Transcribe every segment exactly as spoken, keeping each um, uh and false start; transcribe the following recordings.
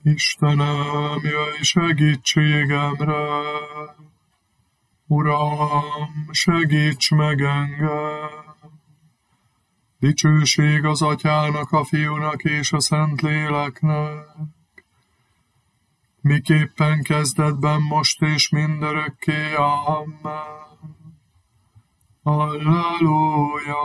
Istenem, jöjj segítségemre! Uram, segíts meg engem! Dicsőség az Atyának, a Fiúnak és a Szentléleknek, miképpen kezdetben, most és mindörökké. Amen. Halleluja!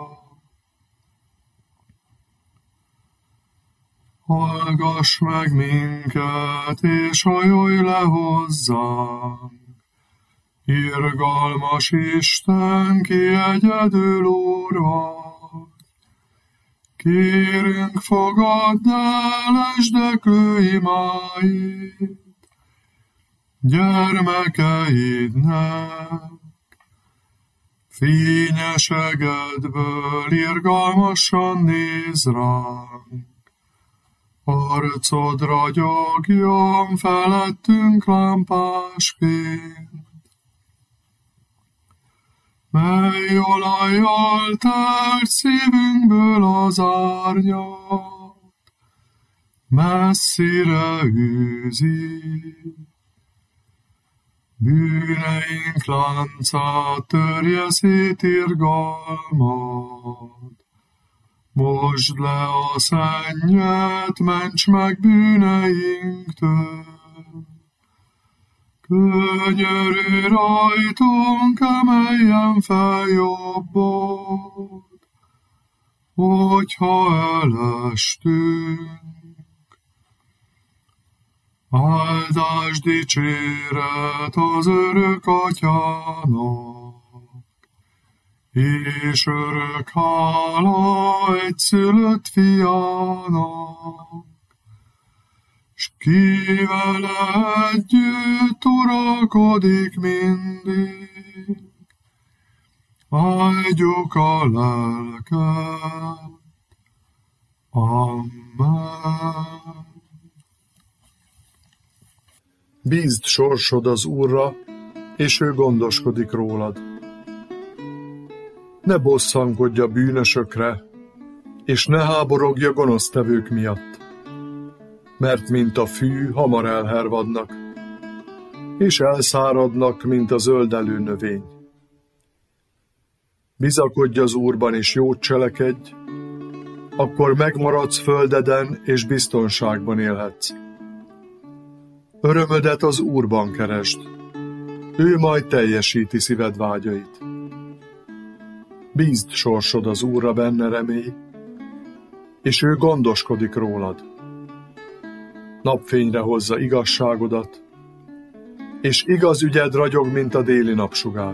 Hallgass meg minket, és hajolj le hozzánk! Irgalmas Isten, ki egyedül Úr vagy! Kérünk, fogadd el esdekő imáit, gyermekeidnek, fényesegedből irgalmasan néz ránk. Arcod ragyogjon felettünk lámpásként, mely olajjal telt szívünkből az árnyat, messzire űzi. Bűneink láncát törje szét irgalmad, mosd le a szennyet, ments meg bűneinktől. Könyörülj rajtunk, emeljen fel jobbod, hogyha elestünk. Áldás dicséret az örök Atyának, és örök hála egyszülött Fiának, s ki vele együtt uralkodik mindig, áldjuk a lelket. Amen. Bízd sorsod az Úrra, és ő gondoskodik rólad. Ne bosszankodj a bűnösökre, és ne háborogj a gonosztevők miatt, mert mint a fű, hamar elhervadnak, és elszáradnak, mint a zöldelő növény. Bizakodj az Úrban, és jót cselekedj, akkor megmaradsz földeden, és biztonságban élhetsz. Örömödet az Úrban keresd, ő majd teljesíti szíved vágyait. Bízd sorsod az Úrra, benne remélj, és ő gondoskodik rólad. Napfényre hozza igazságodat, és igaz ügyed ragyog, mint a déli napsugár.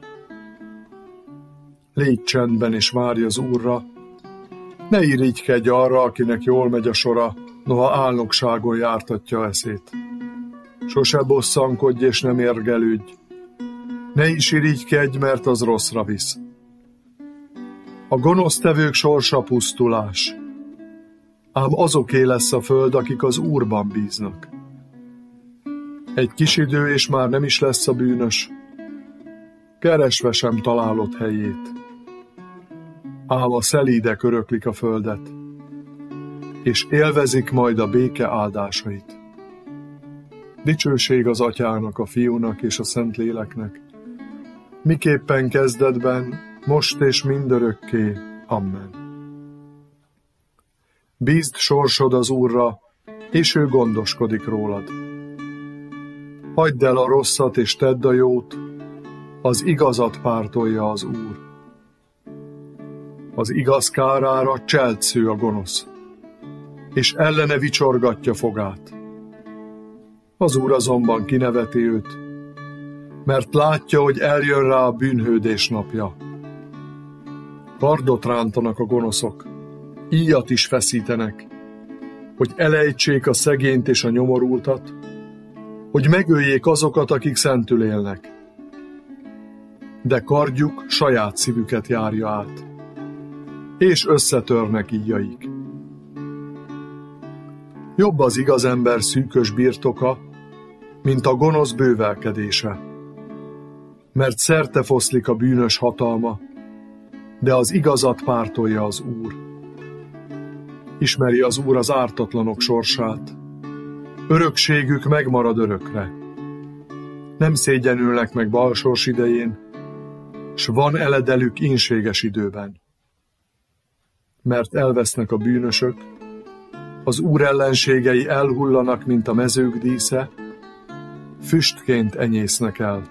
Légy csendben, és várj az Úrra, ne irigykedj arra, akinek jól megy a sora, noha álnokságon jártatja eszét. Sose bosszankodj, és nem érgelődj, ne is irigykedj, mert az rosszra visz. A gonosztevők sorsa pusztulás, ám azoké lesz a föld, akik az Úrban bíznak. Egy kis idő, és már nem is lesz a bűnös, keresve sem találod helyét. Ám a szelídek öröklik a földet, és élvezik majd a béke áldásait. Dicsőség az Atyának, a Fiúnak és a Szentléleknek, miképpen kezdetben, most és mindörökké. Amen. Bízd sorsod az Úrra, és ő gondoskodik rólad. Hagyd el a rosszat, és tedd a jót, az igazat pártolja az Úr. Az igaz kárára cseltsző a gonosz, és ellene vicsorgatja fogát. Az Úr azonban kineveti őt, mert látja, hogy eljön rá a bűnhődés napja. Kardot rántanak a gonoszok, íjat is feszítenek, hogy elejtsék a szegényt és a nyomorultat, hogy megöljék azokat, akik szentül élnek. De kardjuk saját szívüket járja át, és összetörnek íjaik. Jobb az igaz ember szűkös birtoka, mint a gonosz bővelkedése, mert szerte foszlik a bűnös hatalma, de az igazat pártolja az Úr. Ismeri az Úr az ártatlanok sorsát, Örökségük megmarad örökre. Nem szégyenülnek meg balsors idején, s van eledelük ínséges időben. Mert elvesznek a bűnösök, az Úr ellenségei elhullanak, mint a mezők dísze, füstként enyésznek el.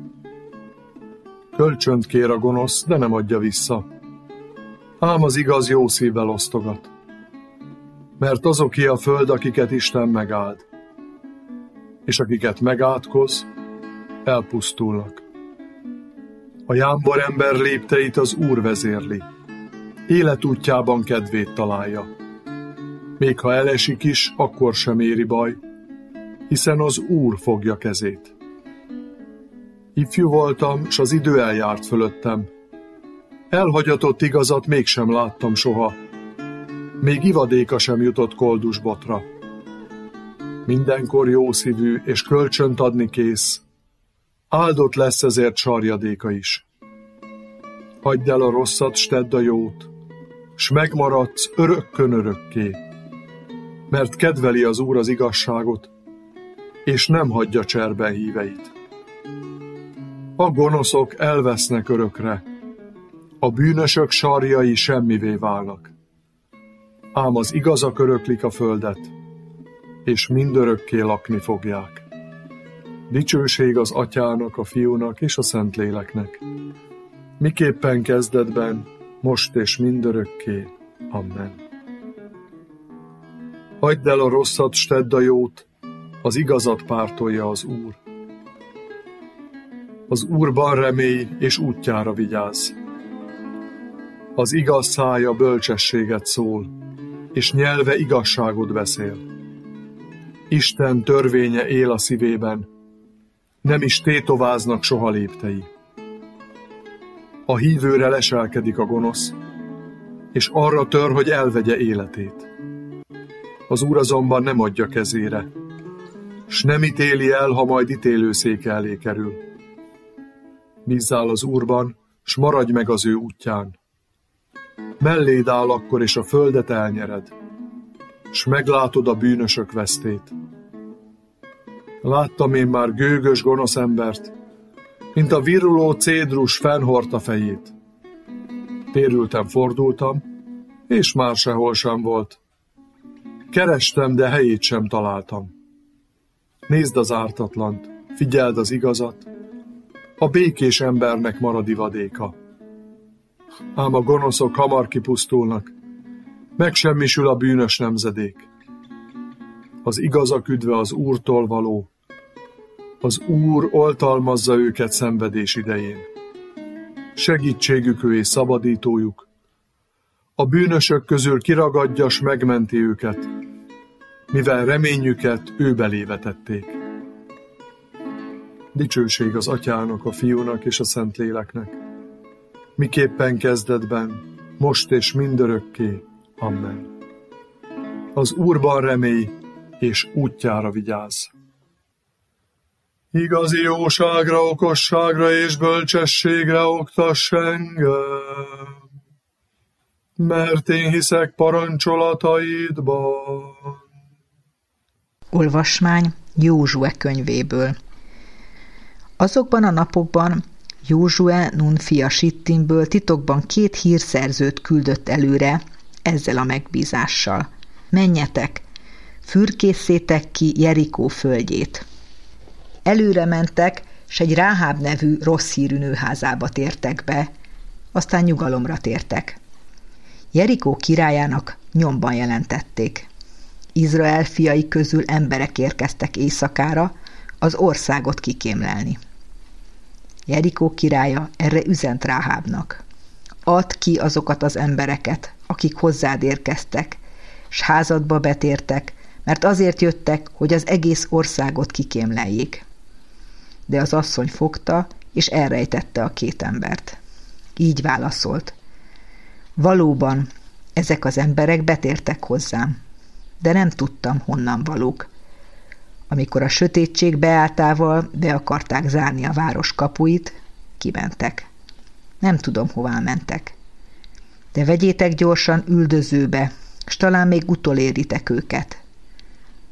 Kölcsönt kér a gonosz, de nem adja vissza, ám az igaz jó szívvel osztogat. Mert azoké a föld, akiket Isten megáld, és akiket megátkoz, elpusztulnak. A jámbor ember lépteit az Úr vezérli, életútjában kedvét találja. Még ha elesik is, akkor sem éri baj, hiszen az Úr fogja kezét. Ifjú voltam, s az idő eljárt fölöttem. Elhagyatott igazat mégsem láttam soha, még ivadéka sem jutott koldus botra. Mindenkor jószívű és kölcsönt adni kész, áldott lesz ezért sarjadéka is. Hagyd el a rosszat, s tedd a jót, s megmaradsz örökkön örökké, mert kedveli az Úr az igazságot, és nem hagyja cserben híveit. A gonoszok elvesznek örökre, a bűnösök sarjai semmivé válnak. Ám az igazak öröklik a földet, és mindörökké lakni fogják. Dicsőség az Atyának, a Fiúnak és a Szentléleknek, miképpen kezdetben, most és mindörökké. Amen. Hagyd el a rosszat, s tedd a jót, az igazat pártolja az Úr. Az Úrban remélj, és útjára vigyázz. Az igaz szája bölcsességet szól, és nyelve igazságot beszél. Isten törvénye él a szívében, nem is tétováznak soha léptei. A hívőre leselkedik a gonosz, és arra tör, hogy elvegye életét. Az Úr azonban nem adja kezére, s nem ítéli el, ha majd ítélőszék elé kerül. Bízzál az Úrban, s maradj meg az ő útján. Melléd áll akkor, és a földet elnyered, s meglátod a bűnösök vesztét. Láttam én már gőgös gonosz embert, mint a viruló cédrus fennhordta fejét. Térültem, fordultam, és már sehol sem volt. Kerestem, de helyét sem találtam. Nézd az ártatlant, figyeld az igazat, a békés embernek marad ivadéka. Ám a gonoszok hamar kipusztulnak, megsemmisül a bűnös nemzedék. Az igazak üdve az Úrtól való, az Úr oltalmazza őket szenvedés idején. Segítségük ő és szabadítójuk, a bűnösök közül kiragadja, s megmenti őket, mivel reményüket ő belé vetették. Dicsőség az Atyának, a Fiúnak és a Szentléleknek, miképpen kezdetben, most és mindörökké. Amen. Az Úrban remélj, és útjára vigyázz. Igazi jóságra, okosságra és bölcsességre oktass engem, mert én hiszek parancsolataidban. Olvasmány Józsue könyvéből. Azokban a napokban Józsue Nun fia Sittimből titokban két hírszerzőt küldött előre ezzel a megbízással. Menjetek, fürkészétek ki Jerikó földjét. Előre mentek, s egy Ráháb nevű rossz hírű nőházába tértek be, aztán nyugalomra tértek. Jerikó királyának nyomban jelentették. Izrael fiai közül emberek érkeztek éjszakára az országot kikémlelni. Jerikó királya erre üzent Ráhábnak. Add ki azokat az embereket, akik hozzád érkeztek, s házadba betértek, mert azért jöttek, hogy az egész országot kikémleljék. De az asszony fogta, és elrejtette a két embert. Így válaszolt. Valóban, ezek az emberek betértek hozzám, de nem tudtam, honnan valók. Amikor a sötétség beálltával be akarták zárni a város kapuit, kimentek. Nem tudom, hová mentek. De vegyétek gyorsan üldözőbe, s talán még utoléritek őket.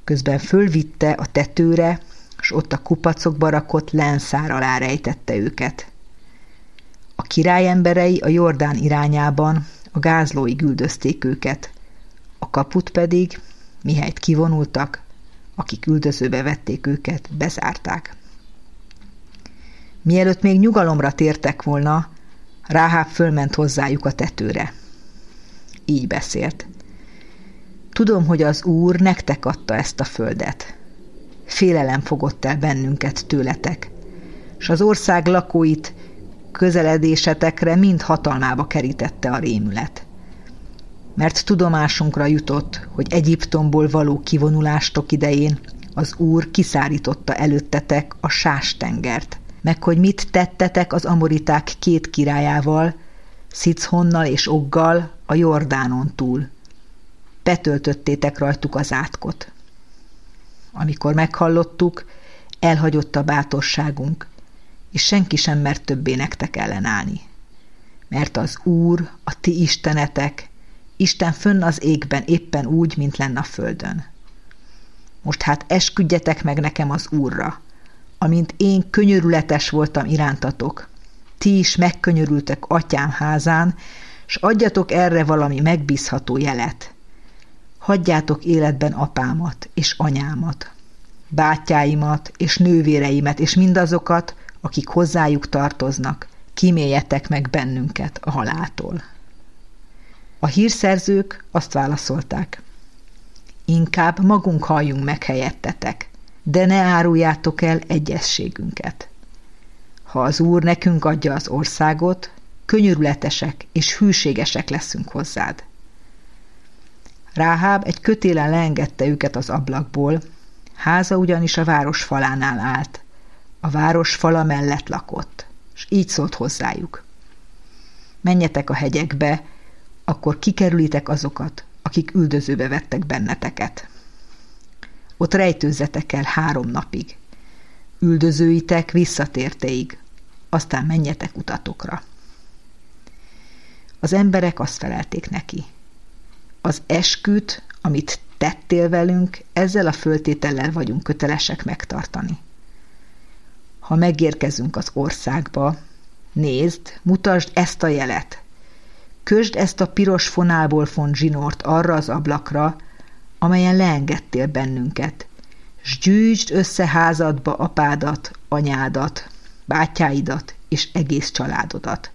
Közben fölvitte a tetőre, s ott a kupacokba rakott lenszár alá rejtette őket. A király emberei a Jordán irányában a gázlóig üldözték őket, a kaput pedig, mihelyt kivonultak, akik üldözőbe vették őket, bezárták. Mielőtt még nyugalomra tértek volna, Ráháb fölment hozzájuk a tetőre. Így beszélt. Tudom, hogy az Úr nektek adta ezt a földet. Félelem fogott el bennünket tőletek, s az ország lakóit közeledésetekre mind hatalmába kerítette a rémület. Mert tudomásunkra jutott, hogy Egyiptomból való kivonulástok idején az Úr kiszárította előttetek a Sás-tengert, meg hogy mit tettetek az amoriták két királyával, Szichonnal és Oggal a Jordánon túl. Betöltöttétek rajtuk az átkot. Amikor meghallottuk, elhagyott a bátorságunk, és senki sem mert többé nektek ellenállni. Mert az Úr, a ti istenetek, Isten fönn az égben éppen úgy, mint lenne a földön. Most hát esküdjetek meg nekem az Úrra, amint én könyörületes voltam irántatok. Ti is megkönyörültek atyám házán, s adjatok erre valami megbízható jelet. Hagyjátok életben apámat és anyámat, bátyáimat és nővéreimet, és mindazokat, akik hozzájuk tartoznak, kíméljetek meg bennünket a haláltól. A hírszerzők azt válaszolták: inkább magunk halljunk meg helyettetek, de ne áruljátok el egyességünket. Ha az Úr nekünk adja az országot, könyörületesek és hűségesek leszünk hozzád. Ráháb egy kötélen leengedte őket az ablakból, háza ugyanis a város falánál állt, a város fala mellett lakott, és így szólt hozzájuk: menjetek a hegyekbe, akkor kikerülitek azokat, akik üldözőbe vettek benneteket. Ott rejtőzzetek el három napig, üldözőitek visszatérteig, aztán menjetek utatokra. Az emberek azt felelték neki: az esküt, amit tettél velünk, ezzel a föltétellel vagyunk kötelesek megtartani. Ha megérkezünk az országba, nézd, mutasd ezt a jelet. Kösd ezt a piros fonálból font zsinort arra az ablakra, amelyen leengedtél bennünket, s gyűjtsd össze házadba apádat, anyádat, bátyáidat és egész családodat.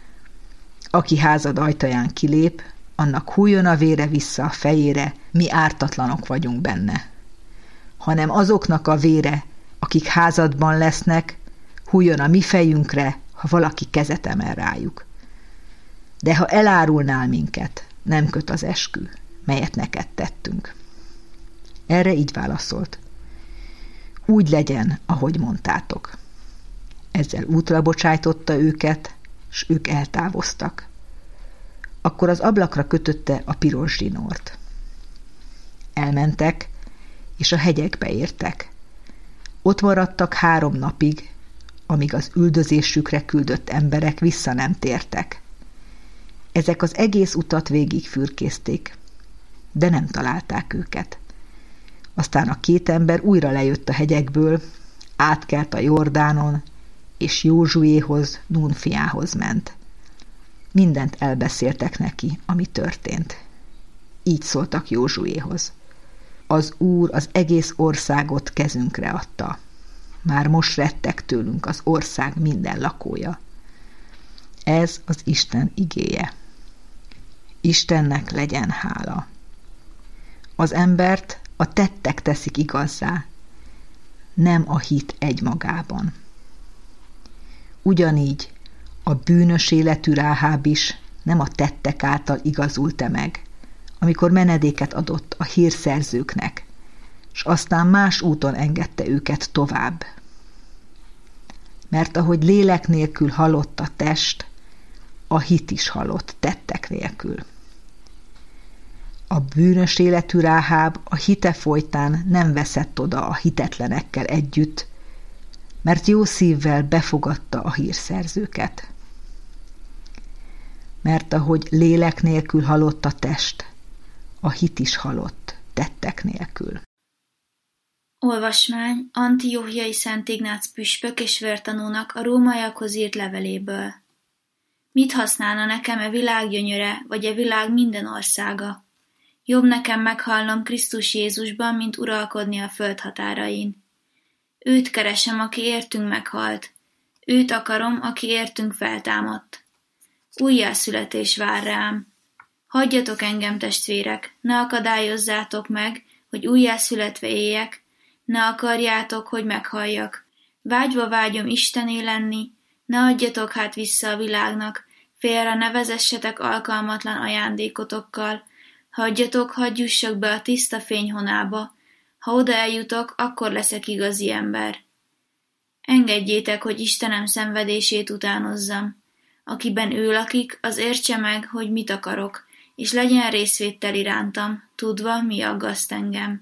Aki házad ajtaján kilép, annak hújjon a vére vissza a fejére, mi ártatlanok vagyunk benne. Hanem azoknak a vére, akik házadban lesznek, hújjon a mi fejünkre, ha valaki kezet emel rájuk. De ha elárulnál minket, nem köt az eskü, melyet neked tettünk. Erre így válaszolt: úgy legyen, ahogy mondtátok. Ezzel útra bocsájtotta őket, s ők eltávoztak. Akkor az ablakra kötötte a piros zsinort. Elmentek, és a hegyekbe értek. Ott maradtak három napig, amíg az üldözésükre küldött emberek vissza nem tértek. Ezek az egész utat végig fürkészték, de nem találták őket. Aztán a két ember újra lejött a hegyekből, átkelt a Jordánon, és Józsuéhoz, Nun fiához ment. Mindent elbeszéltek neki, ami történt. Így szóltak Józsuéhoz: az Úr az egész országot kezünkre adta. Már most rettek tőlünk az ország minden lakója. Ez az Isten igéje. Istennek legyen hála. Az embert a tettek teszik igazzá, nem a hit egymagában. Ugyanígy a bűnös életű Ráháb is nem a tettek által igazult-e meg, amikor menedéket adott a hírszerzőknek, s aztán más úton engedte őket tovább. Mert ahogy lélek nélkül halott a test, a hit is halott tettek nélkül. A bűnös életű Ráháb a hite folytán nem veszett oda a hitetlenekkel együtt, mert jó szívvel befogadta a hírszerzőket. Mert ahogy lélek nélkül halott a test, a hit is halott tettek nélkül. Olvasmány Antiochiai Szent Ignác püspök és vértanúnak a rómaiakhoz írt leveléből. Mit használna nekem e világ gyönyöre, vagy e világ minden országa? Jobb nekem meghalnom Krisztus Jézusban, mint uralkodni a föld határain. Őt keresem, aki értünk meghalt. Őt akarom, aki értünk feltámadt. Újjászületés vár rám. Hagyjatok engem, testvérek, ne akadályozzátok meg, hogy újjászületve éljek, ne akarjátok, hogy meghalljak. Vágyva vágyom Istené lenni, ne adjatok hát vissza a világnak, félre ne vezessetek alkalmatlan ajándékotokkal, hagyjatok, hadd jussak be a tiszta fényhonába, ha oda eljutok, akkor leszek igazi ember. Engedjétek, hogy Istenem szenvedését utánozzam. Akiben ő lakik, az értse meg, hogy mit akarok, és legyen részvéttel irántam, tudva, mi aggaszt engem.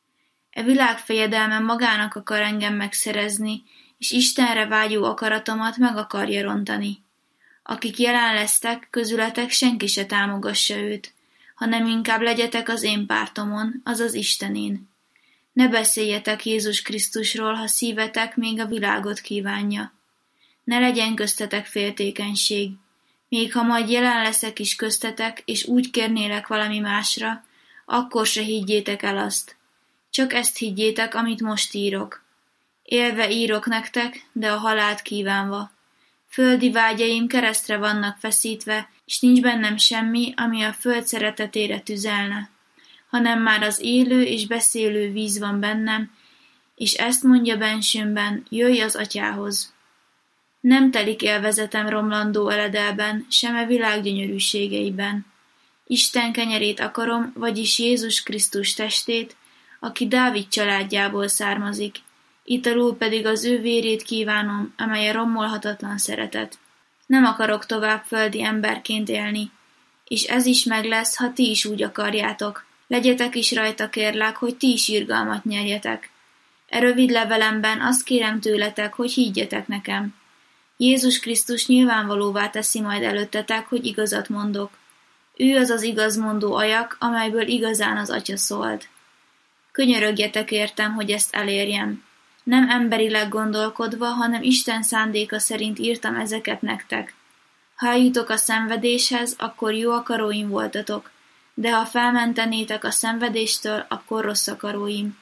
E világ fejedelme magának akar engem megszerezni, és Istenre vágyó akaratomat meg akarja rontani. Akik jelen lesztek, közületek senki se támogassa őt, hanem inkább legyetek az én pártomon, azaz Istenén. Ne beszéljetek Jézus Krisztusról, ha szívetek még a világot kívánja. Ne legyen köztetek féltékenység, még ha majd jelen leszek is köztetek, és úgy kérnélek valami másra, akkor se higgyétek el azt. Csak ezt higgyétek, amit most írok. Élve írok nektek, de a halált kívánva. Földi vágyaim keresztre vannak feszítve, és nincs bennem semmi, ami a föld szeretetére tüzelne, hanem már az élő és beszélő víz van bennem, és ezt mondja bensőmben, jöjj az atyához. Nem telik élvezetem romlandó eledelben, sem a világ gyönyörűségeiben. Isten kenyerét akarom, vagyis Jézus Krisztus testét, aki Dávid családjából származik, itt alul pedig az ő vérét kívánom, amely a rommolhatatlan szeretet. Nem akarok tovább földi emberként élni, és ez is meg lesz, ha ti is úgy akarjátok. Legyetek is rajta, kérlek, hogy ti is irgalmat nyerjetek. E rövid levelemben azt kérem tőletek, hogy higgyetek nekem. Jézus Krisztus nyilvánvalóvá teszi majd előttetek, hogy igazat mondok. Ő az az igazmondó ajak, amelyből igazán az Atya szólt. Könyörögjetek értem, hogy ezt elérjem. Nem emberileg gondolkodva, hanem Isten szándéka szerint írtam ezeket nektek. Ha eljutok a szenvedéshez, akkor jó akaróim voltatok, de ha felmentenétek a szenvedéstől, akkor rossz akaróim.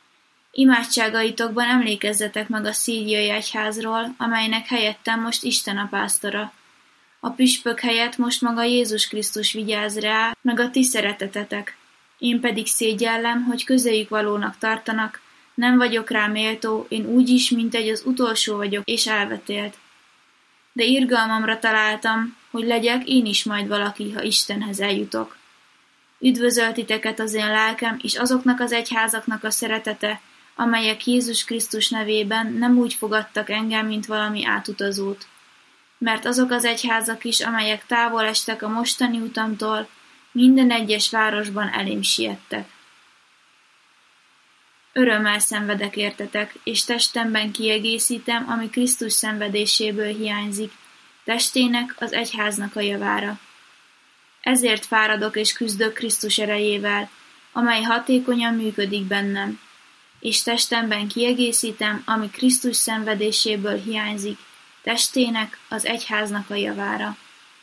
Imádságaitokban emlékezzetek meg a szíriai egyházról, amelynek helyettem most Isten a pásztora. A püspök helyett most maga Jézus Krisztus vigyáz rá, meg a ti szeretetetek. Én pedig szégyellem, hogy közéjük valónak tartanak, nem vagyok rá méltó, én úgy is, mint egy az utolsó vagyok, és elvetélt. De irgalmamra találtam, hogy legyek én is majd valaki, ha Istenhez eljutok. Üdvözöltiteket az én lelkem, és azoknak az egyházaknak a szeretete, amelyek Jézus Krisztus nevében nem úgy fogadtak engem, mint valami átutazót. Mert azok az egyházak is, amelyek távol estek a mostani utamtól, minden egyes városban elém siettek. Örömmel szenvedek értetek, és testemben kiegészítem, ami Krisztus szenvedéséből hiányzik, testének, az egyháznak a javára. Ezért fáradok és küzdök Krisztus erejével, amely hatékonyan működik bennem, és testemben kiegészítem, ami Krisztus szenvedéséből hiányzik, testének, az egyháznak a javára.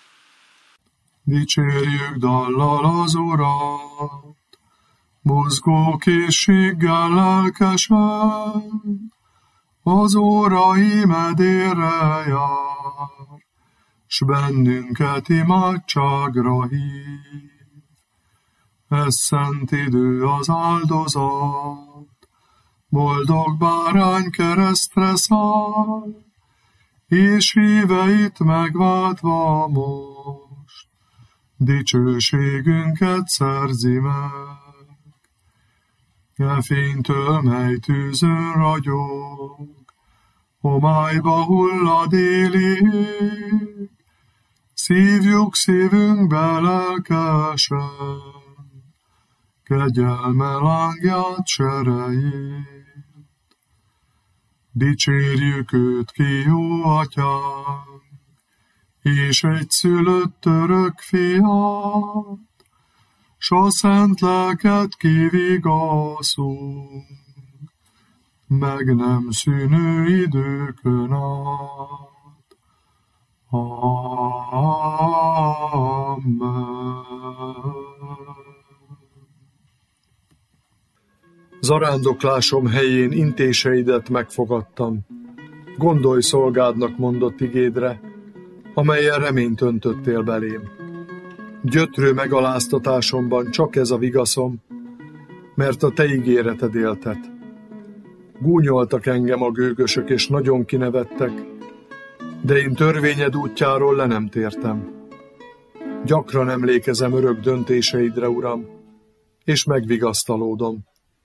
Dicsérjük dallal az Urat, mozgó készséggel lelkesen, az óra imedére jár, s bennünket imádságra hív. Ez szent idő az áldozat, boldog bárány keresztre száll, és híveit megváltva most, dicsőségünket szerzi meg. E fénytől, mely tűzön ragyog, homályba hull a déli ég, szívjuk szívünkbe lelkesen, kegyelme lángját serejét. Dicsérjük őt ki, jó atyánk, és egy szülött örök fiát, s a szent lelket kivigaszunk, meg nem szűnő időkön át. Amen. Zarándoklásom helyén intéseidet megfogadtam. Gondolj szolgádnak mondott igédre, amelyen reményt öntöttél belém. Gyötrő megaláztatásomban csak ez a vigaszom, mert a te ígéreted éltet. Gúnyoltak engem a gőgösök, és nagyon kinevettek, de én törvényed útjáról le nem tértem. Gyakran emlékezem örök döntéseidre, Uram, és megvigasztalódom.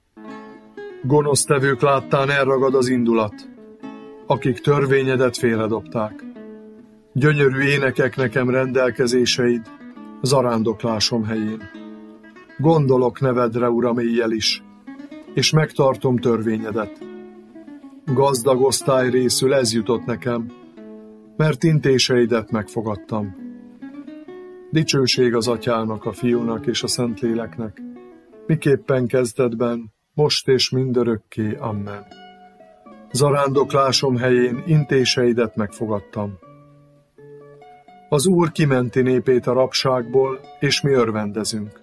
Gonosztevők láttán elragad az indulat, akik törvényedet félredobták. Gyönyörű énekek nekem rendelkezéseid, zarándoklásom helyén. Gondolok nevedre, Uram, éjjel is, és megtartom törvényedet. Gazdag osztály részül ez jutott nekem, mert intéseidet megfogadtam. Dicsőség az Atyának, a Fiúnak és a Szentléleknek, miképpen kezdetben, most és mindörökké. Amen. Zarándoklásom helyén intéseidet megfogadtam. Az Úr kimenti népét a rabságból, és mi örvendezünk.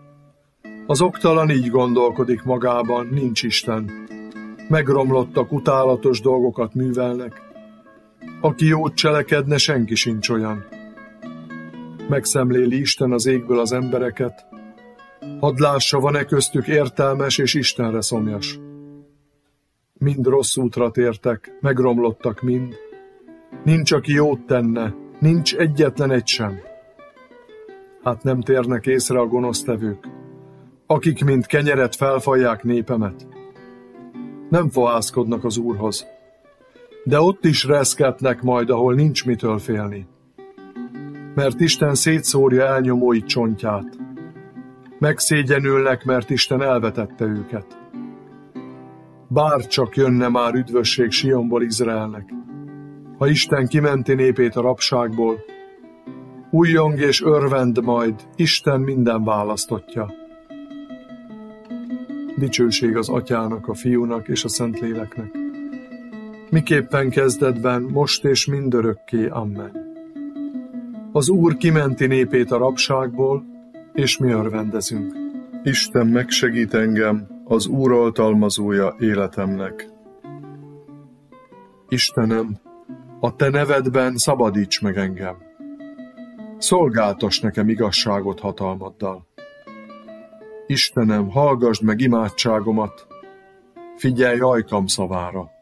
Az oktalan így gondolkodik magában, nincs Isten. Megromlottak, utálatos dolgokat művelnek. Aki jót cselekedne, senki sincs olyan. Megszemléli Isten az égből az embereket, hadd lássa, van-e köztük értelmes és Istenre szomjas. Mind rossz útra tértek, megromlottak mind. Nincs, aki jót tenne, nincs egyetlen egy sem. Hát nem térnek észre a gonosztevők, akik mint kenyeret felfalják népemet. Nem fohászkodnak az Úrhoz, de ott is reszketnek majd, ahol nincs mitől félni. Mert Isten szétszórja elnyomói csontját. Megszégyenülnek, mert Isten elvetette őket. Bár csak jönne már üdvösség Sionból Izraelnek, ha Isten kimenti népét a rabságból, újjong és örvend majd, Isten minden választottja. Dicsőség az Atyának, a Fiúnak és a Szentléleknek, miképpen kezdetben, most és mindörökké. Amen. Az Úr kimenti népét a rabságból, és mi örvendezünk. Isten megsegít engem, az Úr oltalmazója életemnek. Istenem, a te nevedben szabadíts meg engem. Szolgáltass nekem igazságot hatalmaddal. Istenem, hallgasd meg imádságomat, figyelj ajkam szavára.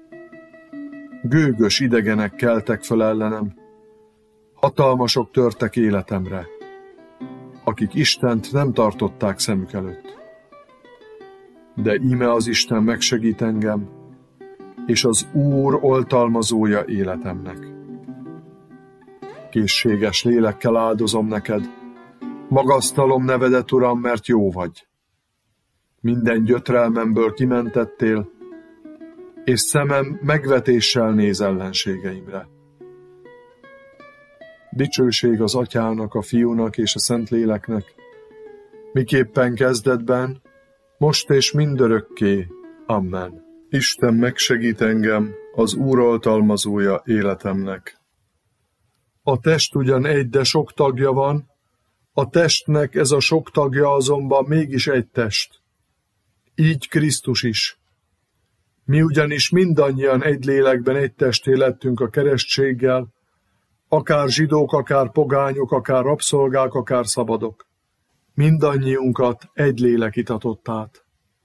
Gőgös idegenek keltek föl ellenem, hatalmasok törtek életemre, akik Istent nem tartották szemük előtt. De íme az Isten megsegít engem, és az Úr oltalmazója életemnek. Készséges lélekkel áldozom neked, magasztalom nevedet, Uram, mert jó vagy. Minden gyötrelmemből kimentettél, és szemem megvetéssel néz ellenségeimre. Dicsőség az Atyának, a Fiúnak és a Szentléleknek, miképpen kezdetben, most és mindörökké. Amen. Isten megsegít engem, az Úr oltalmazója életemnek. A test ugyan egy, de sok tagja van, a testnek ez a sok tagja azonban mégis egy test. Így Krisztus is. Mi ugyanis mindannyian egy lélekben egy testé lettünk a keresztséggel, akár zsidók, akár pogányok, akár rabszolgák, akár szabadok. Mindannyiunkat egy lélek itatott át.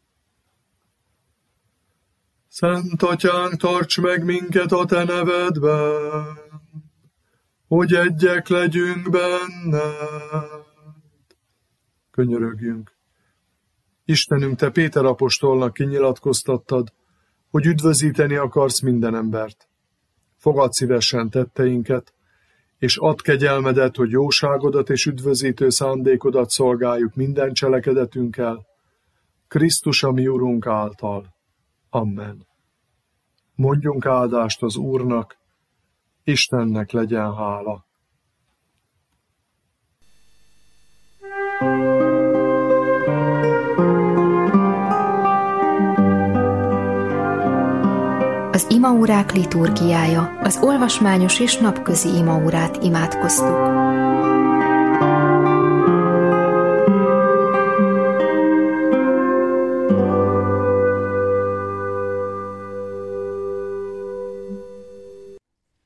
Szent Atyánk, tarts meg minket a te nevedben, hogy egyek legyünk benned. Könyörögjünk. Istenünk, te Péter apostolnak kinyilatkoztattad, hogy üdvözíteni akarsz minden embert. Fogadd szívesen tetteinket, és add kegyelmedet, hogy jóságodat és üdvözítő szándékodat szolgáljuk minden cselekedetünkkel, Krisztus, a mi Urunk által. Amen. Mondjunk áldást az Úrnak, Istennek legyen hála. Az imaórák liturgiája, az olvasmányos és napközi imaórát imádkoztuk.